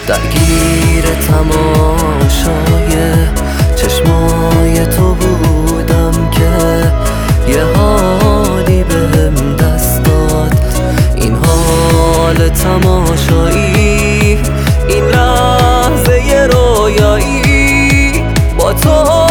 درگیر تماشای چشمای تو بودم که یه حالی بهم دست داد. این حال تماشایی، این لحظه ی رویایی با تو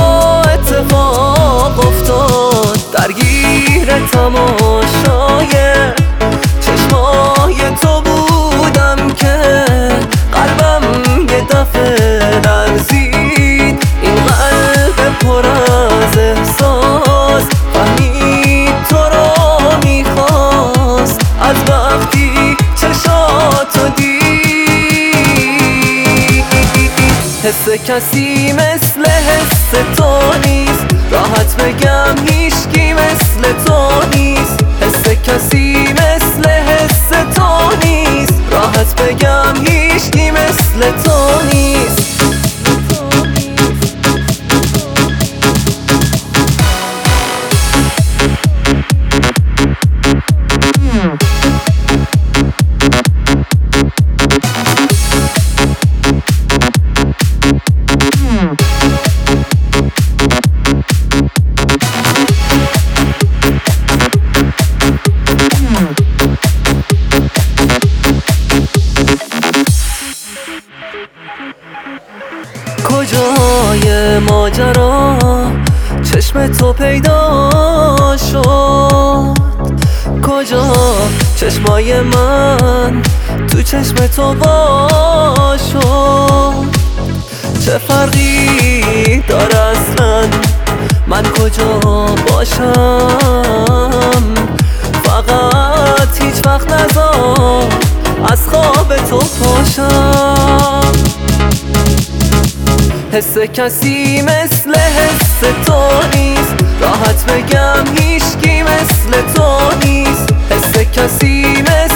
اتفاق افتاد. درگیر تماشای چشمای تو بودم که قلبم یه دفعه لرزید. این قلب پر از احساس فهمید تو رو میخواست از وقتی چشاتو دید. حس کسی مثل حس تو نیست، راحت بگم هیچکی مثل تو نیست. حس کسی مثل حس تو نیست، راحت بگم هیچکی مثل تو نیست. کجای ماجرا چشم تو پیدا شد؟ کجا چشمای من تو چشم تو وا شد؟ چه فرقی داره اصلا من کجا باشم؟ فقط هیچ وقت نذار از خواب تو پاشم. حس کسی مثل حس تو نیست، راحت بگم هیچکی مثل تو نیست. حس کسی مثل